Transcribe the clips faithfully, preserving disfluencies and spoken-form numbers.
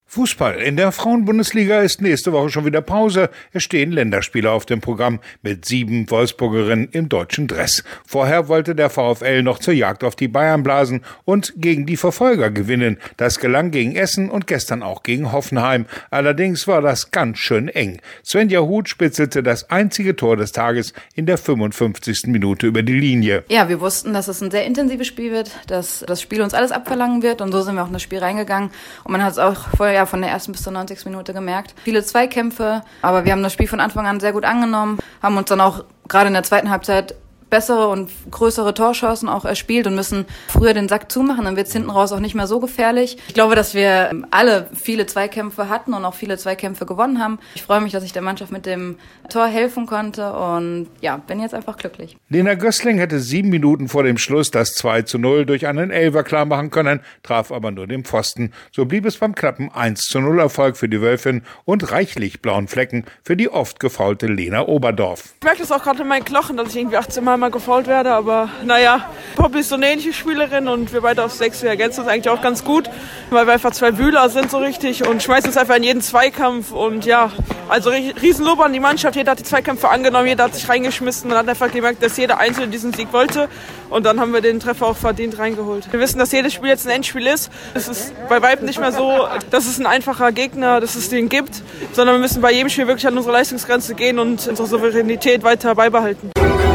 Fußball. In der Frauenbundesliga ist nächste Woche schon wieder Pause. Es stehen Länderspiele auf dem Programm mit sieben Wolfsburgerinnen im deutschen Dress. Vorher wollte der VfL noch zur Jagd auf die Bayern blasen und gegen die Verfolger gewinnen. Das gelang gegen Essen und gestern auch gegen Hoffenheim. Allerdings war das ganz schön eng. Svenja Huth spitzelte das einzige Tor des Tages in der fünfundfünfzigsten Minute über die Linie. Ja, wir wussten, dass es ein sehr intensives Spiel wird, dass das Spiel uns alles abverlangen wird und so sind wir auch in das Spiel reingegangen. Und man hat es auch vorher ja, von der ersten bis zur neunzigsten Minute gemerkt. Viele Zweikämpfe, aber wir haben das Spiel von Anfang an sehr gut angenommen, haben uns dann auch gerade in der zweiten Halbzeit bessere und größere Torchancen auch erspielt und müssen früher den Sack zumachen, dann wird es hinten raus auch nicht mehr so gefährlich. Ich glaube, dass wir alle viele Zweikämpfe hatten und auch viele Zweikämpfe gewonnen haben. Ich freue mich, dass ich der Mannschaft mit dem Tor helfen konnte und ja, bin jetzt einfach glücklich. Lena Gößling hätte sieben Minuten vor dem Schluss das zwei zu null durch einen Elfer klar machen können, traf aber nur den Pfosten. So blieb es beim knappen eins zu null Erfolg für die Wölfin und reichlich blauen Flecken für die oft gefaulte Lena Oberdorf. Ich merke das auch gerade in meinen Knochen, dass ich irgendwie achtzehn Mal mal gefault werde, aber naja, Poppy ist so eine ähnliche Spielerin und wir beide auf sechs, wir ergänzen uns eigentlich auch ganz gut, weil wir einfach zwei Wühler sind so richtig und schmeißen uns einfach in jeden Zweikampf und ja, also Riesenlob an die Mannschaft, jeder hat die Zweikämpfe angenommen, jeder hat sich reingeschmissen, man hat einfach gemerkt, dass jeder Einzelne diesen Sieg wollte und dann haben wir den Treffer auch verdient reingeholt. Wir wissen, dass jedes Spiel jetzt ein Endspiel ist, es ist bei weitem nicht mehr so, dass es ein einfacher Gegner, dass es den gibt, sondern wir müssen bei jedem Spiel wirklich an unsere Leistungsgrenze gehen und unsere Souveränität weiter beibehalten.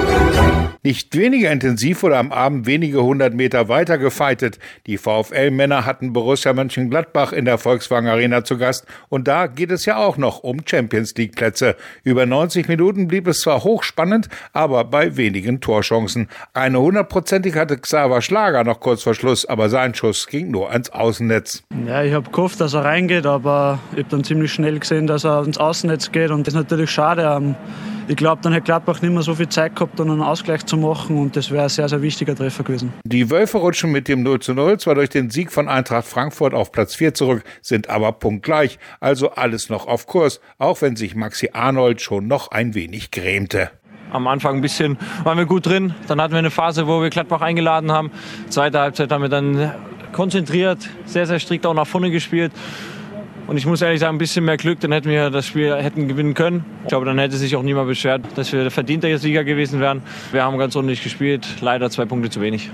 Nicht weniger intensiv wurde am Abend wenige hundert Meter weiter gefeitet. Die VfL-Männer hatten Borussia Mönchengladbach in der Volkswagen Arena zu Gast. Und da geht es ja auch noch um Champions-League-Plätze. Über neunzig Minuten blieb es zwar hochspannend, aber bei wenigen Torchancen. Eine hundertprozentig hatte Xaver Schlager noch kurz vor Schluss, aber sein Schuss ging nur ans Außennetz. Ja, ich habe gehofft, dass er reingeht, aber ich habe dann ziemlich schnell gesehen, dass er ins Außennetz geht. Und das ist natürlich schade. Ich glaube, dann hätte Gladbach nicht mehr so viel Zeit gehabt, um einen Ausgleich zu machen und das wäre ein sehr, sehr wichtiger Treffer gewesen. Die Wölfe rutschen mit dem null zu null zwar durch den Sieg von Eintracht Frankfurt auf Platz vier zurück, sind aber punktgleich, also alles noch auf Kurs, auch wenn sich Maxi Arnold schon noch ein wenig grämte. Am Anfang ein bisschen waren wir gut drin, dann hatten wir eine Phase, wo wir Gladbach eingeladen haben. Zweite Halbzeit haben wir dann konzentriert, sehr, sehr strikt auch nach vorne gespielt. Und ich muss ehrlich sagen, ein bisschen mehr Glück, dann hätten wir das Spiel hätten gewinnen können. Ich glaube, dann hätte sich auch niemand beschwert, dass wir der verdiente Sieger gewesen wären. Wir haben ganz ordentlich gespielt, leider zwei Punkte zu wenig.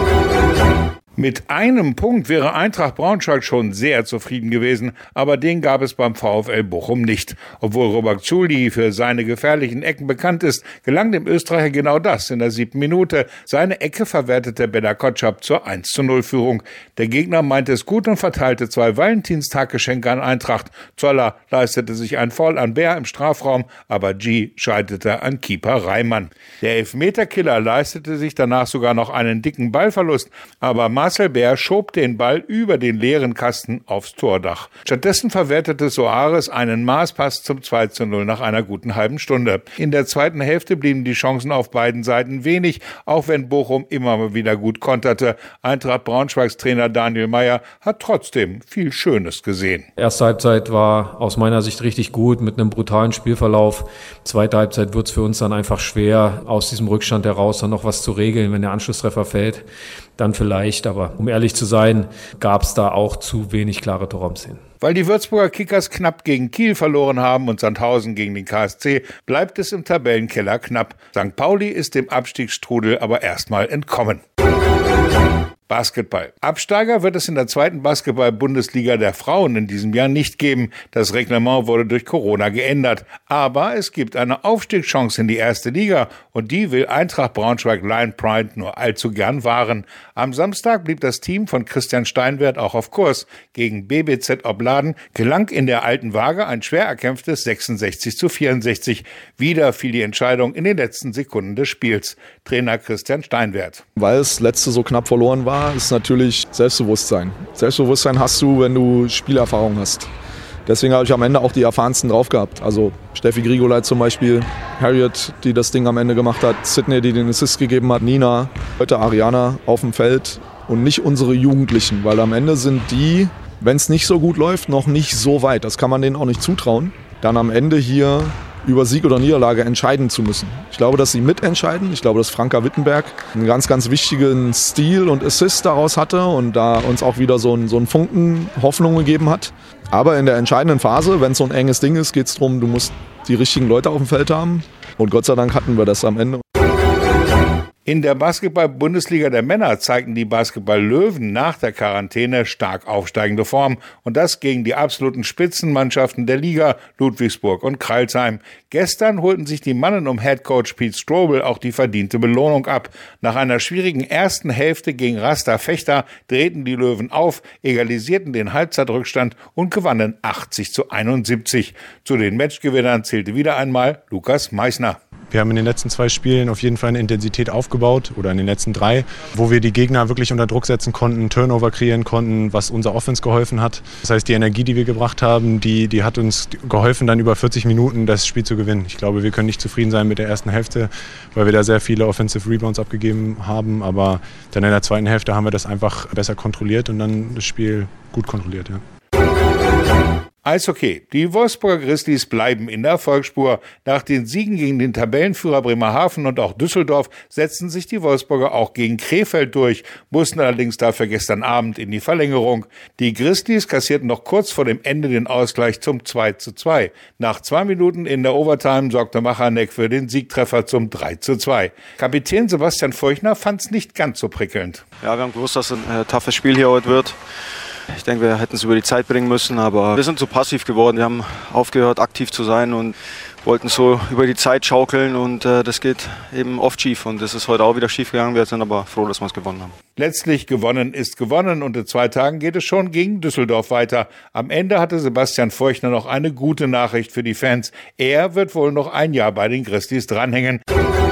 Mit einem Punkt wäre Eintracht Braunschweig schon sehr zufrieden gewesen, aber den gab es beim VfL Bochum nicht. Obwohl Robert Zuli für seine gefährlichen Ecken bekannt ist, gelang dem Österreicher genau das in der siebten Minute. Seine Ecke verwertete Beda Kotschap zur eins zu null Führung. Der Gegner meinte es gut und verteilte zwei Valentinstaggeschenke an Eintracht. Zoller leistete sich ein Foul an Bär im Strafraum, aber G scheiterte an Keeper Reimann. Der Elfmeterkiller leistete sich danach sogar noch einen dicken Ballverlust, aber Marcel Bär schob den Ball über den leeren Kasten aufs Tordach. Stattdessen verwertete Soares einen Maßpass zum zwei zu null nach einer guten halben Stunde. In der zweiten Hälfte blieben die Chancen auf beiden Seiten wenig, auch wenn Bochum immer wieder gut konterte. Eintracht Braunschweigs Trainer Daniel Meyer hat trotzdem viel Schönes gesehen. Erste Halbzeit war aus meiner Sicht richtig gut mit einem brutalen Spielverlauf. Zweite Halbzeit wird es für uns dann einfach schwer, aus diesem Rückstand heraus dann noch was zu regeln, wenn der Anschlusstreffer fällt. Dann vielleicht, aber um ehrlich zu sein, gab es da auch zu wenig klare Torraumszenen. Weil die Würzburger Kickers knapp gegen Kiel verloren haben und Sandhausen gegen den K S C, bleibt es im Tabellenkeller knapp. Sankt Pauli ist dem Abstiegsstrudel aber erstmal entkommen. Basketball. Absteiger wird es in der zweiten Basketball-Bundesliga der Frauen in diesem Jahr nicht geben. Das Reglement wurde durch Corona geändert. Aber es gibt eine Aufstiegschance in die erste Liga und die will Eintracht Braunschweig Lion Pride nur allzu gern wahren. Am Samstag blieb das Team von Christian Steinwert auch auf Kurs. Gegen B B Z Obladen gelang in der alten Waage ein schwer erkämpftes sechsundsechzig zu vierundsechzig. Wieder fiel die Entscheidung in den letzten Sekunden des Spiels. Trainer Christian Steinwert. Weil es letzte so knapp verloren war, ist natürlich Selbstbewusstsein. Selbstbewusstsein hast du, wenn du Spielerfahrung hast. Deswegen habe ich am Ende auch die erfahrensten drauf gehabt. Also Steffi Grigoleit zum Beispiel, Harriet, die das Ding am Ende gemacht hat, Sydney, die den Assist gegeben hat, Nina, heute Ariana auf dem Feld und nicht unsere Jugendlichen, weil am Ende sind die, wenn es nicht so gut läuft, noch nicht so weit. Das kann man denen auch nicht zutrauen. Dann am Ende hier über Sieg oder Niederlage entscheiden zu müssen. Ich glaube, dass sie mitentscheiden. Ich glaube, dass Franka Wittenberg einen ganz, ganz wichtigen Stil und Assist daraus hatte und da uns auch wieder so einen, so einen Funken Hoffnung gegeben hat. Aber in der entscheidenden Phase, wenn es so ein enges Ding ist, geht es darum, du musst die richtigen Leute auf dem Feld haben. Und Gott sei Dank hatten wir das am Ende. In der Basketball-Bundesliga der Männer zeigten die Basketball-Löwen nach der Quarantäne stark aufsteigende Form. Und das gegen die absoluten Spitzenmannschaften der Liga, Ludwigsburg und Crailsheim. Gestern holten sich die Mannen um Headcoach Pete Strobel auch die verdiente Belohnung ab. Nach einer schwierigen ersten Hälfte gegen Rasta Fechter drehten die Löwen auf, egalisierten den Halbzeitrückstand und gewannen achtzig zu einundsiebzig. Zu den Matchgewinnern zählte wieder einmal Lukas Meissner. Wir haben in den letzten zwei Spielen auf jeden Fall eine Intensität aufgebaut oder in den letzten drei, wo wir die Gegner wirklich unter Druck setzen konnten, Turnover kreieren konnten, was unser Offense geholfen hat. Das heißt, die Energie, die wir gebracht haben, die, die hat uns geholfen, dann über vierzig Minuten das Spiel zu gewinnen. Ich glaube, wir können nicht zufrieden sein mit der ersten Hälfte, weil wir da sehr viele Offensive Rebounds abgegeben haben. Aber dann in der zweiten Hälfte haben wir das einfach besser kontrolliert und dann das Spiel gut kontrolliert. Ja. Eishockey. Die Wolfsburger Grizzlies bleiben in der Erfolgsspur. Nach den Siegen gegen den Tabellenführer Bremerhaven und auch Düsseldorf setzten sich die Wolfsburger auch gegen Krefeld durch, mussten allerdings dafür gestern Abend in die Verlängerung. Die Grizzlies kassierten noch kurz vor dem Ende den Ausgleich zum zwei zu zwei. Nach zwei Minuten in der Overtime sorgte Machanek für den Siegtreffer zum drei zu zwei. Kapitän Sebastian Feuchner fand es nicht ganz so prickelnd. Ja, wir haben gewusst, dass es ein äh, toughes Spiel hier heute wird. Ich denke, wir hätten es über die Zeit bringen müssen, aber wir sind so passiv geworden. Wir haben aufgehört, aktiv zu sein und wollten so über die Zeit schaukeln und äh, das geht eben oft schief und das ist heute auch wieder schief gegangen. Wir sind aber froh, dass wir es gewonnen haben. Letztlich gewonnen ist gewonnen und in zwei Tagen geht es schon gegen Düsseldorf weiter. Am Ende hatte Sebastian Feuchner noch eine gute Nachricht für die Fans. Er wird wohl noch ein Jahr bei den Grizzlies dranhängen.